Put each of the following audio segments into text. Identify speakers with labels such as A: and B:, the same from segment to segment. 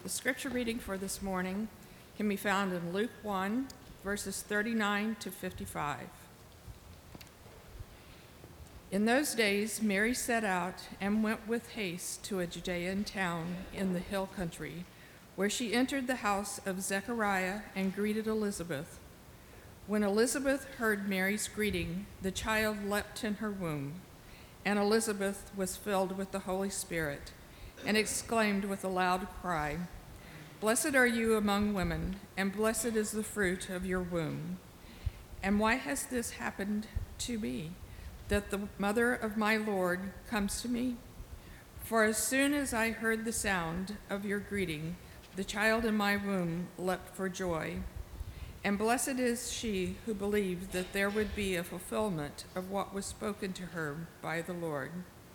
A: The scripture reading for this morning can be found in Luke 1, verses 39 to 55. In those days, Mary set out and went with haste to a Judean town in the hill country, where she entered the house of Zechariah and greeted Elizabeth. When Elizabeth heard Mary's greeting, the child leapt in her womb, and Elizabeth was filled with the Holy Spirit and exclaimed with a loud cry, "Blessed are you among women, and blessed is the fruit of your womb. And why has this happened to me, that the mother of my Lord comes to me? For as soon as I heard the sound of your greeting, the child in my womb leapt for joy. And blessed is she who believed that there would be a fulfillment of what was spoken to her by the Lord."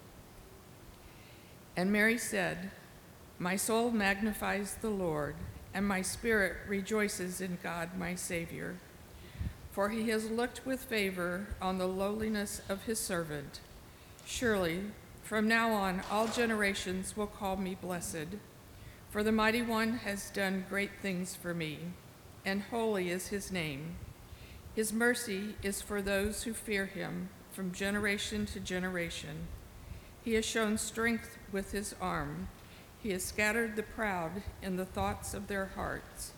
A: And Mary said, "My soul magnifies the Lord, and my spirit rejoices in God my Savior. For he has looked with favor on the lowliness of his servant. Surely, from now on, all generations will call me blessed. For the Mighty One has done great things for me, and holy is his name. His mercy is for those who fear him from generation to generation. He has shown strength with his arm. He has scattered the proud in the thoughts of their hearts.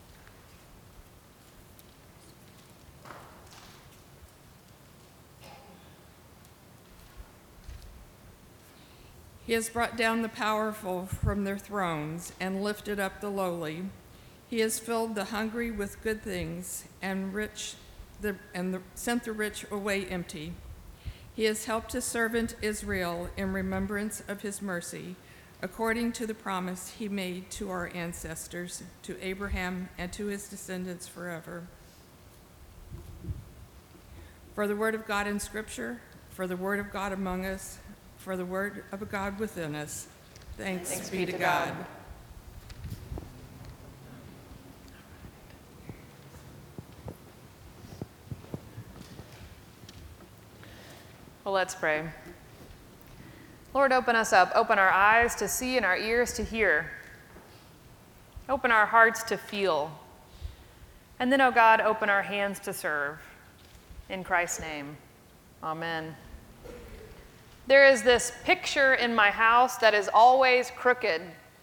A: He has brought down the powerful from their thrones and lifted up the lowly. He has filled the hungry with good things and sent the rich away empty. He has helped his servant Israel in remembrance of his mercy, according to the promise he made to our ancestors, to Abraham and to his descendants forever." For the word of God in Scripture, for the word of God among us, for the word of God within us, thanks be to God.
B: Well, let's pray. Lord, open us up. Open our eyes to see and our ears to hear. Open our hearts to feel. And then, oh God, open our hands to serve. In Christ's name, amen. There is this picture in my house that is always crooked.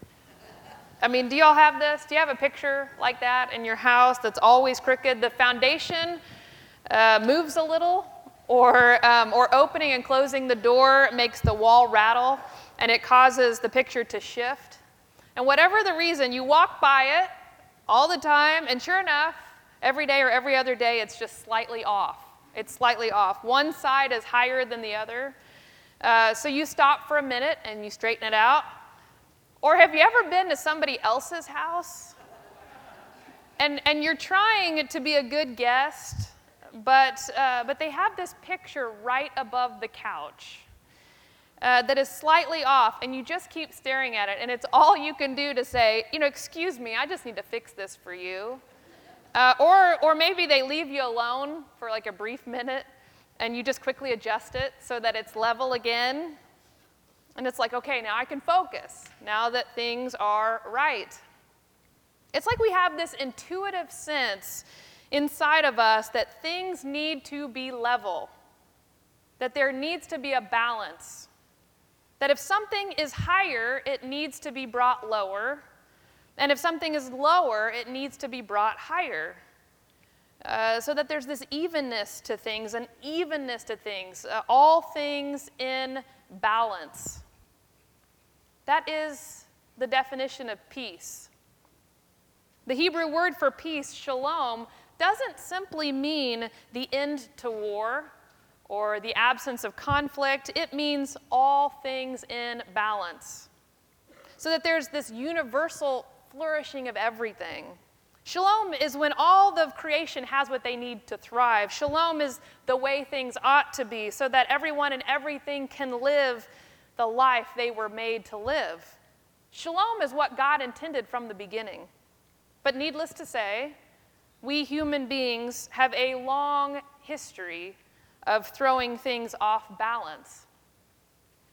B: I mean, do y'all have this? Do you have a picture like that in your house that's always crooked? The foundation moves a little, or opening and closing the door makes the wall rattle, and it causes the picture to shift. And whatever the reason, you walk by it all the time, and sure enough, every day or every other day, it's just slightly off. It's slightly off. One side is higher than the other. So you stop for a minute and you straighten it out. Or have you ever been to somebody else's house? And you're trying to be a good guest, but they have this picture right above the couch that is slightly off, and you just keep staring at it, and it's all you can do to say, "Excuse me, I just need to fix this for you." Or maybe they leave you alone for like a brief minute, and you just quickly adjust it so that it's level again. And it's like, okay, now I can focus, now that things are right. It's like we have this intuitive sense inside of us that things need to be level, that there needs to be a balance, that if something is higher, it needs to be brought lower, and if something is lower, it needs to be brought higher. So that there's this evenness to things, all things in balance. That is the definition of peace. The Hebrew word for peace, shalom, doesn't simply mean the end to war or the absence of conflict. It means all things in balance. So that there's this universal flourishing of everything. Shalom is when all of creation has what they need to thrive. Shalom is the way things ought to be so that everyone and everything can live the life they were made to live. Shalom is what God intended from the beginning. But needless to say, we human beings have a long history of throwing things off balance.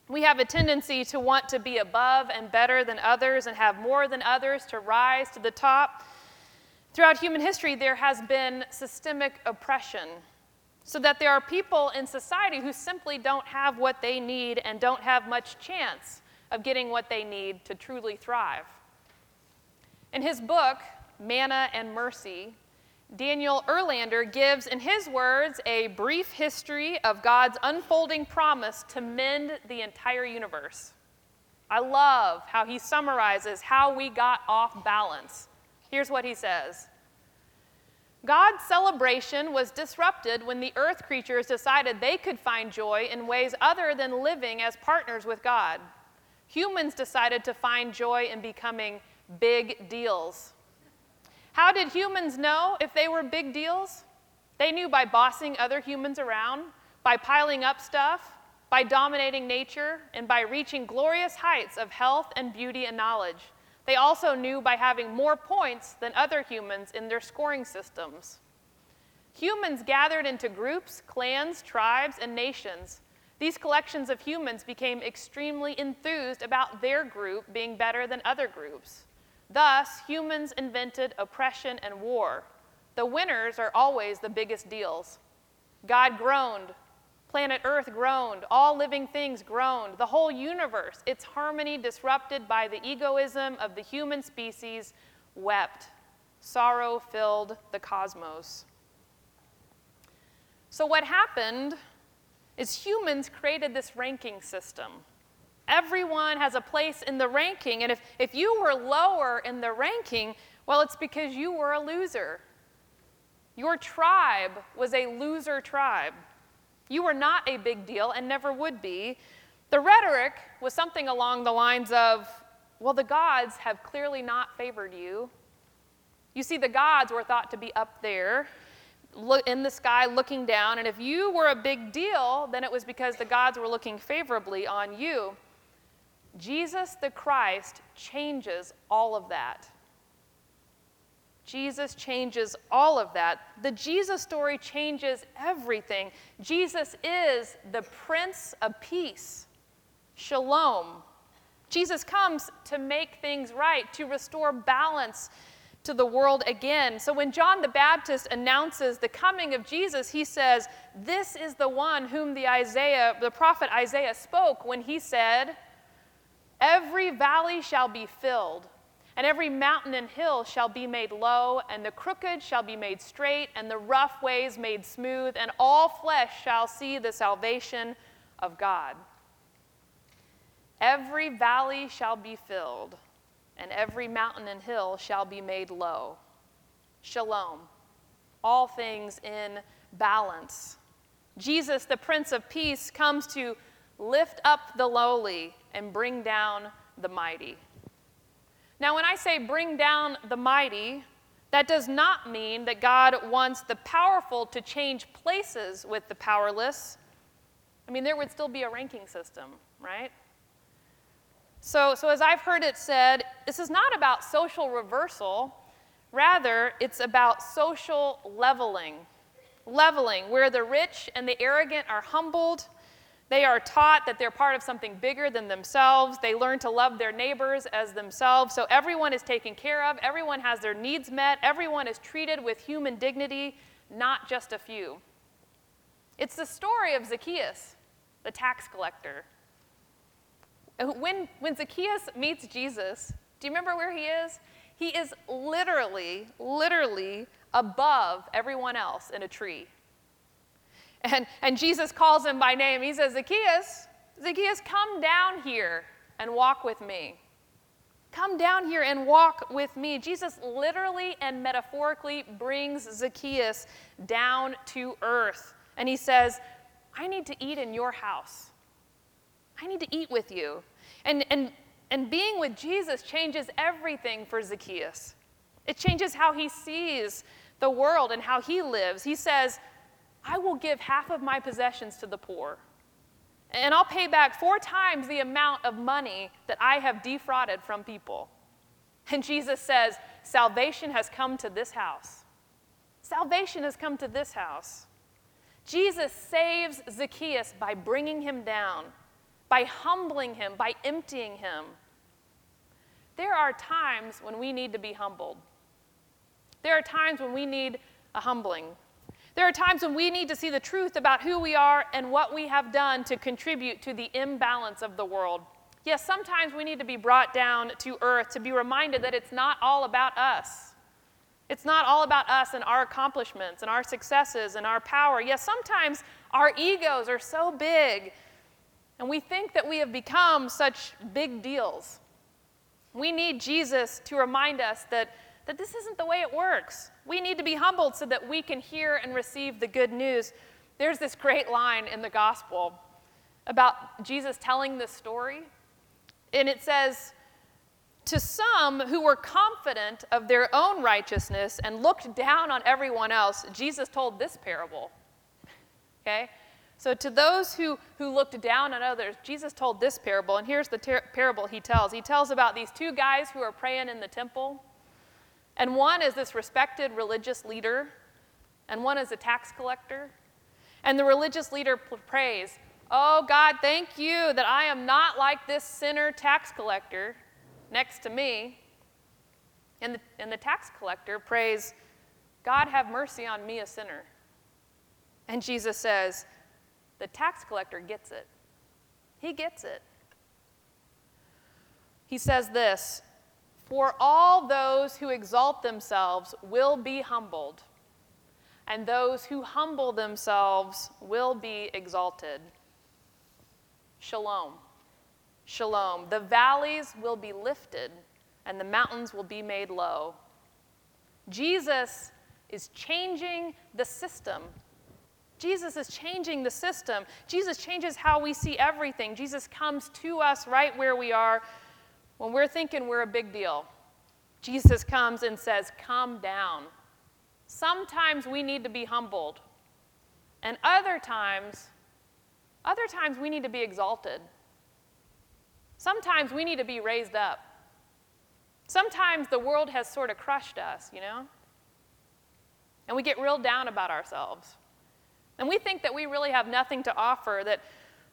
B: We have a tendency to want to be above and better than others and have more than others to rise to the top. Throughout human history, there has been systemic oppression, so that there are people in society who simply don't have what they need and don't have much chance of getting what they need to truly thrive. In his book, Manna and Mercy, Daniel Erlander gives, in his words, a brief history of God's unfolding promise to mend the entire universe. I love how he summarizes how we got off balance. Here's what he says. God's celebration was disrupted when the earth creatures decided they could find joy in ways other than living as partners with God. Humans decided to find joy in becoming big deals. How did humans know if they were big deals? They knew by bossing other humans around, by piling up stuff, by dominating nature, and by reaching glorious heights of health and beauty and knowledge. They also knew by having more points than other humans in their scoring systems. Humans gathered into groups, clans, tribes, and nations. These collections of humans became extremely enthused about their group being better than other groups. Thus, humans invented oppression and war. The winners are always the biggest deals. God groaned. Planet Earth groaned. All living things groaned. The whole universe, its harmony disrupted by the egoism of the human species, wept. Sorrow filled the cosmos. So what happened is humans created this ranking system. Everyone has a place in the ranking, and if you were lower in the ranking, well, it's because you were a loser. Your tribe was a loser tribe. You were not a big deal and never would be. The rhetoric was something along the lines of, well, the gods have clearly not favored you. You see, the gods were thought to be up there in the sky looking down, and if you were a big deal, then it was because the gods were looking favorably on you. Jesus the Christ changes all of that. Jesus changes all of that. The Jesus story changes everything. Jesus is the Prince of Peace. Shalom. Jesus comes to make things right, to restore balance to the world again. So when John the Baptist announces the coming of Jesus, he says, this is the one whom the prophet Isaiah spoke when he said, every valley shall be filled, and every mountain and hill shall be made low, and the crooked shall be made straight, and the rough ways made smooth, and all flesh shall see the salvation of God. Every valley shall be filled, and every mountain and hill shall be made low. Shalom. All things in balance. Jesus, the Prince of Peace, comes to lift up the lowly and bring down the mighty. Now, when I say bring down the mighty, that does not mean that God wants the powerful to change places with the powerless. I mean, there would still be a ranking system, right? So as I've heard it said, this is not about social reversal. Rather, it's about social leveling. Leveling, where the rich and the arrogant are humbled. They are taught that they're part of something bigger than themselves. They learn to love their neighbors as themselves. So everyone is taken care of. Everyone has their needs met. Everyone is treated with human dignity, not just a few. It's the story of Zacchaeus, the tax collector. When Zacchaeus meets Jesus, do you remember where he is? He is literally above everyone else in a tree. And Jesus calls him by name. He says, Zacchaeus, come down here and walk with me. Come down here and walk with me. Jesus literally and metaphorically brings Zacchaeus down to earth. And he says, I need to eat in your house. I need to eat with you. And being with Jesus changes everything for Zacchaeus. It changes how he sees the world and how he lives. He says, I will give half of my possessions to the poor, and I'll pay back 4 times the amount of money that I have defrauded from people. And Jesus says, salvation has come to this house. Salvation has come to this house. Jesus saves Zacchaeus by bringing him down, by humbling him, by emptying him. There are times when we need to be humbled. There are times when we need a humbling. There are times when we need to see the truth about who we are and what we have done to contribute to the imbalance of the world. Yes, sometimes we need to be brought down to earth to be reminded that it's not all about us. It's not all about us and our accomplishments and our successes and our power. Yes, sometimes our egos are so big and we think that we have become such big deals. We need Jesus to remind us that this isn't the way it works. We need to be humbled so that we can hear and receive the good news. There's this great line in the gospel about Jesus telling this story. And it says, to some who were confident of their own righteousness and looked down on everyone else, Jesus told this parable. Okay? So to those who looked down on others, Jesus told this parable. And here's the parable he tells. He tells about these two guys who are praying in the temple. And one is this respected religious leader, and one is a tax collector. And the religious leader prays, "Oh, God, thank you that I am not like this sinner tax collector next to me." And the tax collector prays, "God, have mercy on me, a sinner." And Jesus says, the tax collector gets it. He gets it. He says this, "For all those who exalt themselves will be humbled, and those who humble themselves will be exalted." Shalom. Shalom. The valleys will be lifted, and the mountains will be made low. Jesus is changing the system. Jesus is changing the system. Jesus changes how we see everything. Jesus comes to us right where we are when we're thinking we're a big deal. Jesus comes and says, "Calm down." Sometimes we need to be humbled. And other times we need to be exalted. Sometimes we need to be raised up. Sometimes the world has sort of crushed us, and we get real down about ourselves. And we think that we really have nothing to offer, that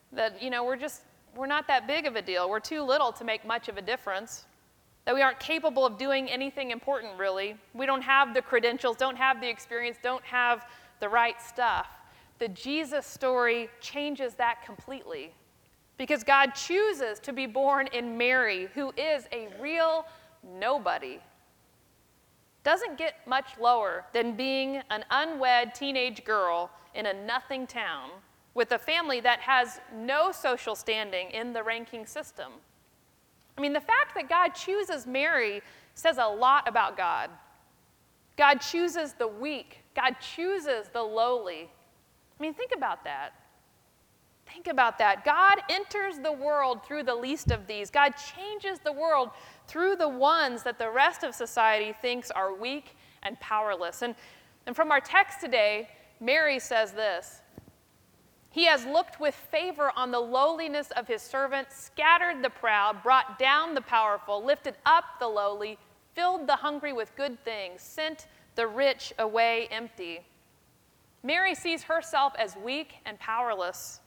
B: we're not that big of a deal. We're too little to make much of a difference, that we aren't capable of doing anything important, really. We don't have the credentials, don't have the experience, don't have the right stuff. The Jesus story changes that completely, because God chooses to be born in Mary, who is a real nobody. Doesn't get much lower than being an unwed teenage girl in a nothing town with a family that has no social standing in the ranking system. I mean, the fact that God chooses Mary says a lot about God. God chooses the weak. God chooses the lowly. I mean, think about that. Think about that. God enters the world through the least of these. God changes the world through the ones that the rest of society thinks are weak and powerless. And from our text today, Mary says this, "He has looked with favor on the lowliness of his servant, scattered the proud, brought down the powerful, lifted up the lowly, filled the hungry with good things, sent the rich away empty." Mary sees herself as weak and powerless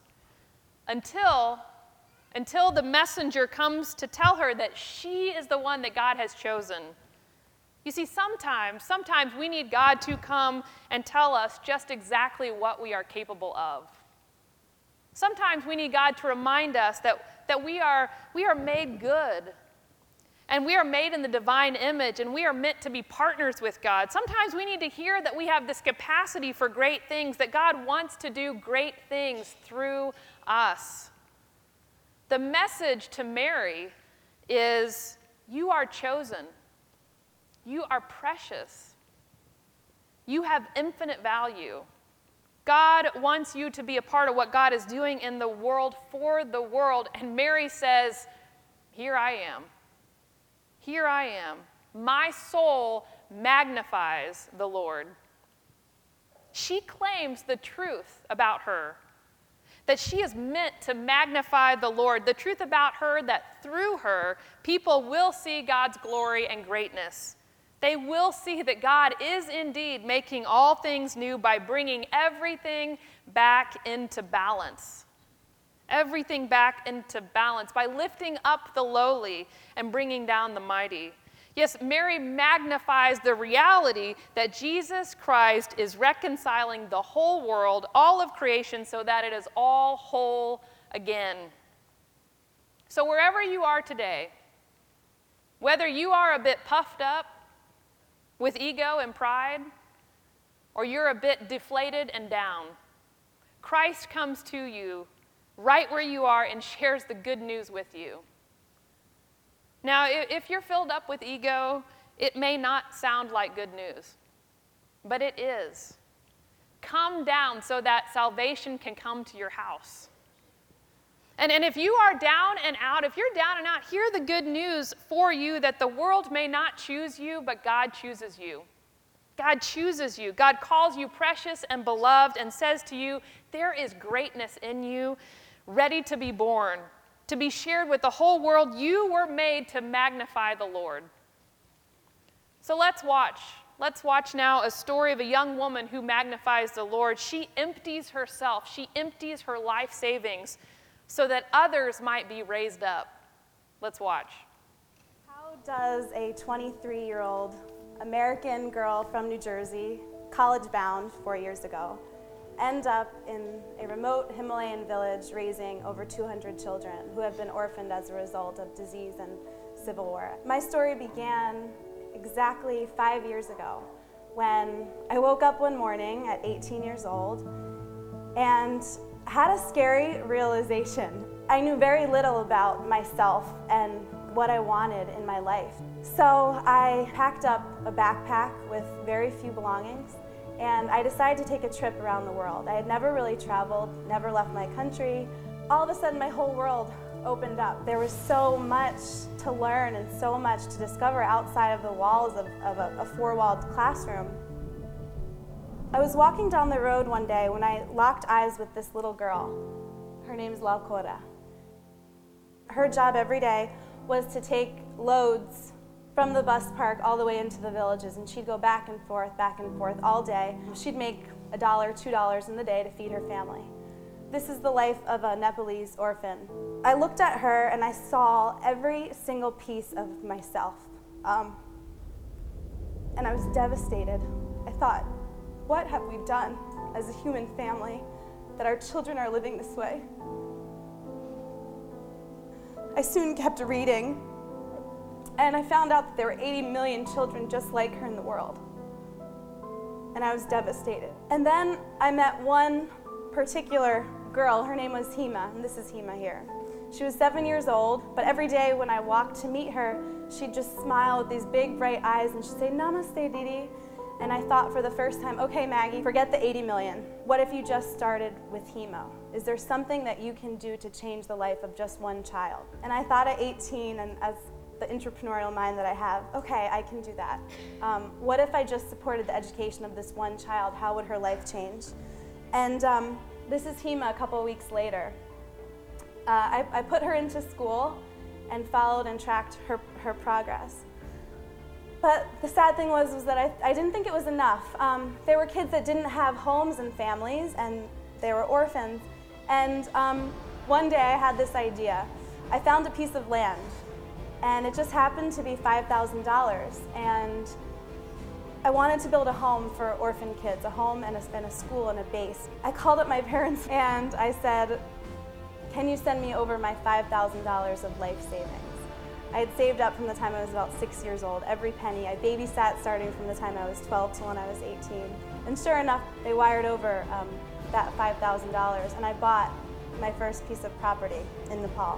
B: until the messenger comes to tell her that she is the one that God has chosen. You see, sometimes we need God to come and tell us just exactly what we are capable of. Sometimes we need God to remind us that we are made good, and we are made in the divine image, and we are meant to be partners with God. Sometimes we need to hear that we have this capacity for great things, that God wants to do great things through us. The message to Mary is, you are chosen. You are precious. You have infinite value. God wants you to be a part of what God is doing in the world for the world. And Mary says, "Here I am. Here I am. My soul magnifies the Lord." She claims the truth about her, that she is meant to magnify the Lord, the truth about her that through her, people will see God's glory and greatness. They will see that God is indeed making all things new by bringing everything back into balance. everything back into balance by lifting up the lowly and bringing down the mighty. Yes, Mary magnifies the reality that Jesus Christ is reconciling the whole world, all of creation, so that it is all whole again. So wherever you are today, whether you are a bit puffed up with ego and pride, or you're a bit deflated and down, Christ comes to you right where you are and shares the good news with you. Now, if you're filled up with ego, it may not sound like good news, but it is. Come down so that salvation can come to your house. And if you are down and out, if you're down and out, hear the good news for you that the world may not choose you, but God chooses you. God chooses you. God calls you precious and beloved and says to you, there is greatness in you, ready to be born, to be shared with the whole world. You were made to magnify the Lord. So let's watch. Let's watch now a story of a young woman who magnifies the Lord. She empties herself. She empties her life savings so that others might be raised up. Let's watch.
C: How does a 23-year-old American girl from New Jersey, college-bound 4 years ago, end up in a remote Himalayan village raising over 200 children who have been orphaned as a result of disease and civil war? My story began exactly 5 years ago when I woke up one morning at 18 years old and had a scary realization. I knew very little about myself and what I wanted in my life. So I packed up a backpack with very few belongings, and I decided to take a trip around the world. I had never really traveled, never left my country. All of a sudden, my whole world opened up. There was so much to learn and so much to discover outside of the walls of a four-walled classroom. I was walking down the road one day when I locked eyes with this little girl. Her name's Laukora. Her job every day was to take loads from the bus park all the way into the villages, and she'd go back and forth all day. She'd make $1, $2 in the day to feed her family. This is the life of a Nepalese orphan. I looked at her and I saw every single piece of myself. And I was devastated. I thought, what have we done as a human family that our children are living this way? I soon kept reading, and I found out that there were 80 million children just like her in the world. And I was devastated. And then I met one particular girl. Her name was Hema, and this is Hema here. She was 7 years old, but every day when I walked to meet her, she'd just smile with these big, bright eyes, and she'd say, "Namaste, Didi." And I thought for the first time, okay, Maggie, forget the 80 million. What if you just started with Hemo? Is there something that you can do to change the life of just one child? And I thought at 18, and as the entrepreneurial mind that I have, okay, I can do that. What if I just supported the education of this one child? How would her life change? And this is Hema a couple of weeks later. I put her into school and followed and tracked her progress. But the sad thing was that I didn't think it was enough. There were kids that didn't have homes and families, and they were orphans. And one day I had this idea. I found a piece of land, and it just happened to be $5,000. And I wanted to build a home for orphan kids, a home and a school and a base. I called up my parents and I said, can you send me over my $5,000 of life savings? I had saved up from the time I was about 6 years old, every penny. I babysat starting from the time I was 12 to when I was 18. And sure enough, they wired over that $5,000, and I bought my first piece of property in Nepal.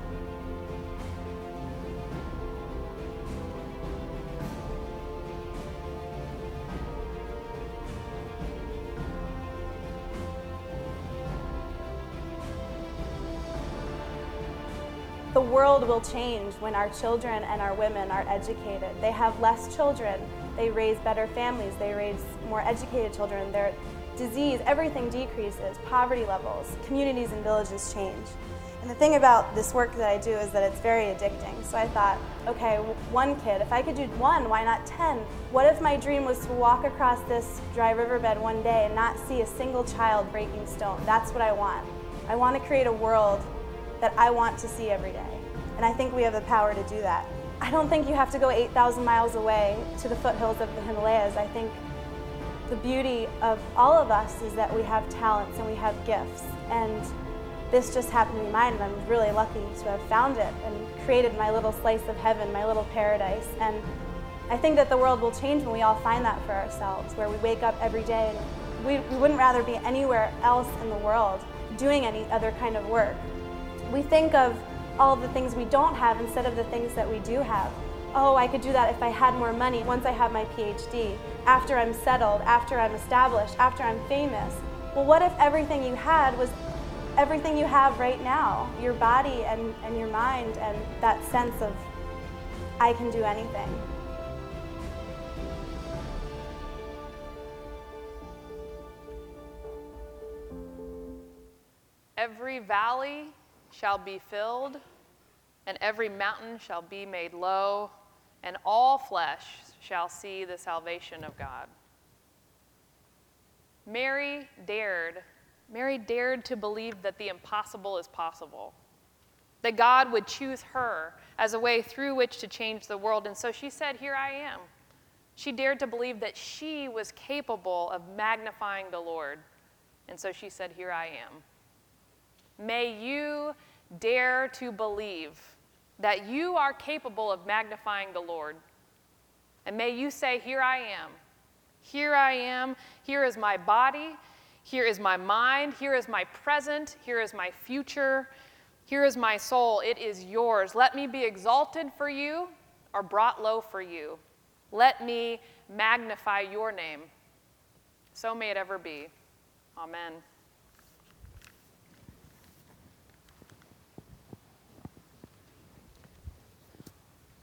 C: The world will change when our children and our women are educated. They have less children, they raise better families, they raise more educated children, their disease, everything decreases, poverty levels, communities and villages change. And the thing about this work that I do is that it's very addicting. So I thought, okay, one kid, if I could do one, why not 10? What if my dream was to walk across this dry riverbed one day and not see a single child breaking stone? That's what I want. I want to create a world that I want to see every day. And I think we have the power to do that. I don't think you have to go 8,000 miles away to the foothills of the Himalayas. I think the beauty of all of us is that we have talents and we have gifts. And this just happened to be mine, and I'm really lucky to have found it and created my little slice of heaven, my little paradise. And I think that the world will change when we all find that for ourselves, where we wake up every day and we wouldn't rather be anywhere else in the world doing any other kind of work. We think of all of the things we don't have instead of the things that we do have. Oh, I could do that if I had more money, once I have my PhD, after I'm settled, after I'm established, after I'm famous. Well, what if everything you had was everything you have right now? Your body and your mind and that sense of, I can do anything.
B: Every valley shall be filled, and every mountain shall be made low, and all flesh shall see the salvation of God. Mary dared to believe that the impossible is possible, that God would choose her as a way through which to change the world, and so she said, "Here I am." She dared to believe that she was capable of magnifying the Lord, and so she said, "Here I am." May you dare to believe that you are capable of magnifying the Lord. And may you say, "Here I am. Here I am. Here is my body. Here is my mind. Here is my present. Here is my future. Here is my soul. It is yours. Let me be exalted for you or brought low for you. Let me magnify your name." So may it ever be. Amen.